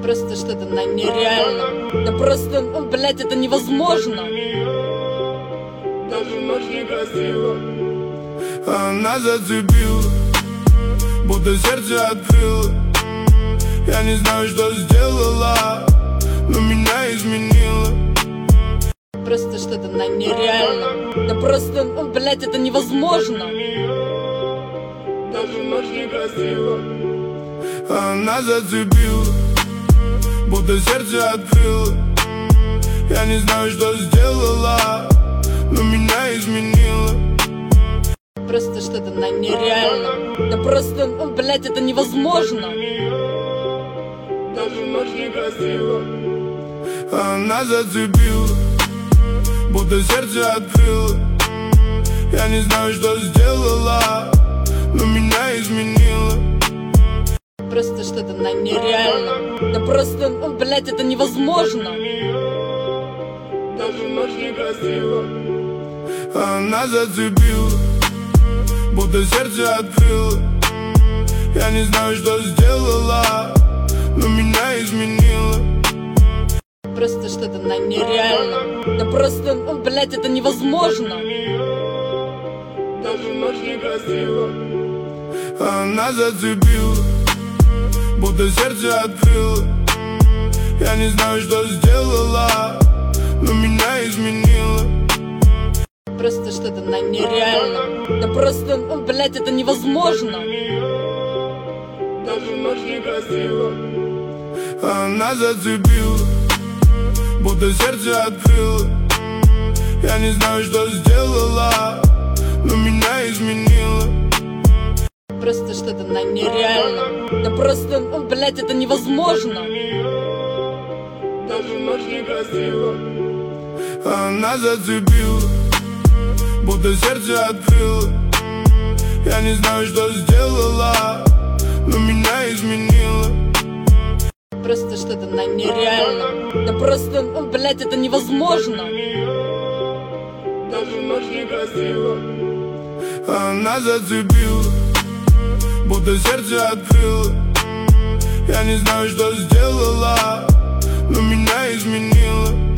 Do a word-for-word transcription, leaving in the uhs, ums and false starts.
Просто что-то на нереально. Да просто, ну, блять, это невозможно. Даже ночь некрасива, а она зацепила, будто сердце открыла. Я не знаю, что сделала, но меня изменила. Просто что-то на нереально. Да просто, ну, блять, это невозможно. Даже ночь некрасива, а она зацепила, будто сердце открыла. Я не знаю, что сделала, но меня изменила. Просто что-то на нереально. Да просто, ну, блять, это невозможно. Даже ночь некрасива, а она зацепила, будто сердце открыла. Я не знаю, что сделала, но меня изменила. Просто что-то на нереально. Да просто, ну, блять, это невозможно. Даже ночь некрасива, а она зацепила, будто сердце открыла. Я не знаю, что сделала, но меня изменила. Просто что-то на нереально. Да просто, ну, блять, это невозможно. Даже ночь некрасива, а она зацепила, будто сердце открыла. Я не знаю, что сделала, но меня изменила. Просто что-то на нереально. Да просто, ну, блять, это невозможно. Даже ночь некрасива, а она зацепила, будто сердце открыла. Я не знаю, что сделала, но меня изменила. Просто что-то на нереально. Да просто, ну, блять, это невозможно. Даже ночь некрасива, а она зацепила, будто сердце открыла. Я не знаю, что сделала, но меня изменила. Просто что-то на нереально. Да просто, ну, блять, это невозможно. Даже ночь некрасива, а она зацепила, будто сердце открыла. Я не знаю, что сделала, но меня изменила.